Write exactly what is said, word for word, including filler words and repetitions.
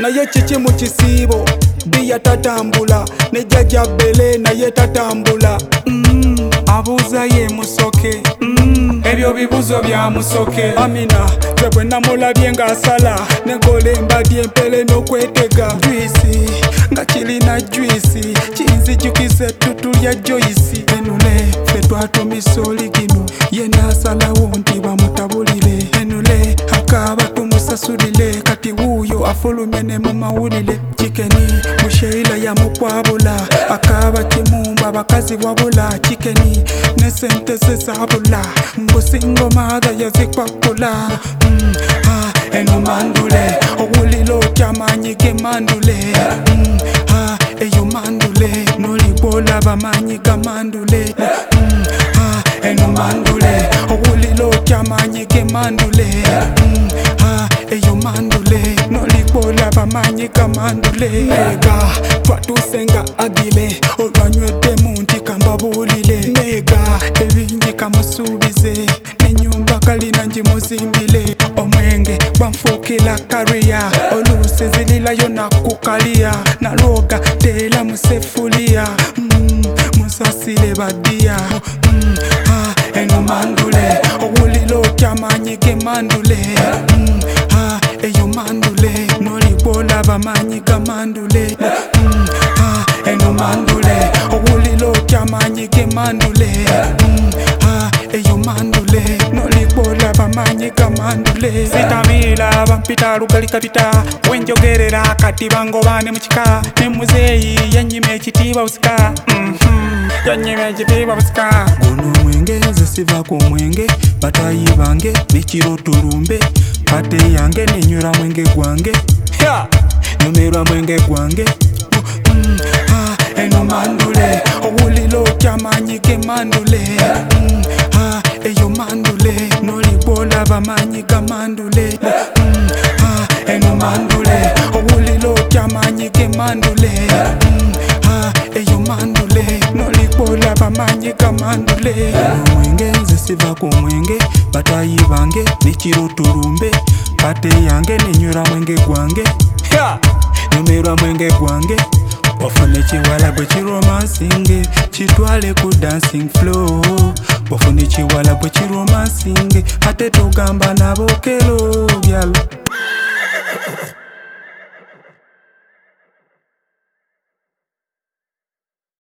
naye kiki mu kisiibo biya tatambula ne jjajja Bele naye tatambula. mm. Abuuza ye musoke, mm. ebyo bibuzo bya musoke. Amina nze bwe namulabye ng'asala negola embadya empele n'okwetega juisi nga kirina juisi kinzijukiza ettutu lya Joyce. Enule ffe twatumisa oli gino ye n'asalawo nti bamutabulire. Enule akaaba tumusasulire kati wuuyo afulumye ne mu mawulire. Chikeni musheila yamukwabula akaaba kimumba abakazi wabula. Chikeni ne sente ze zabula mbu single mother yazikwakula. mm. ah, eno mandule owulira otya amaanyi ge mandule. mm. ah, eyo mandule nolibwolaba amaanyi ga mandule. mm. ah, eno mandule owulira otya amaanyi ge mandule. mm. ah, eyo mandule nolibwolaba amaanyi ga mandule. Ega twatuse nga agile olwanywedde mu nti kambabuulire. Nega ebingi kamusuubize n'ennyumba kalina ngimuzimbire. Omwenge gwanfuukira kariya oluusi zirirayo nakukaliya. Nalwoga teera mu sefuliya mm, musasire baddiya. mm, ah, eno mandule owulira otya amaanyi ge mandule. mm, ah, eyo mandule nolibwolaba amaanyi ga mandule. mm, ah, eno mandule owulira otya amaanyi ge mandule. mm, ah, eyo mandule nolibwolaba amaanyi ga mandule. Sitamira bampita lugali kapita wenjogerera kati bangobane mu kika. Ne muzeeyi yannyima ekitiibwa busika. mhm, yannyima ekitiibwa busika. Guno omwenge nze siva ku mwenge batayi bange nekiro tulumbe. Kate yange nenywera mwenge gwange nyumirwa mwenge gwange. mm, ah, eno mandule owulira otya amaanyi ge mandule. mm, ah, eyo mandule nolibwolaba amaanyi ga mandule. mm, ah, eno mandule owulira otya amaanyi ge mandule. mm, ah, eyo mandule nolibwolaba amaanyi ga mandule. Omwenge nze siva ku mwenge batayi bange nekiro tulumbe. Kate yange nenywera mwenge gwange nyumirwa mwenge gwange. Ofune ekiwala bwe kiromansinge kitwale ku dancing floor. Ofune ekiwala bwe kiromansinge ate togamba nabokero byalo.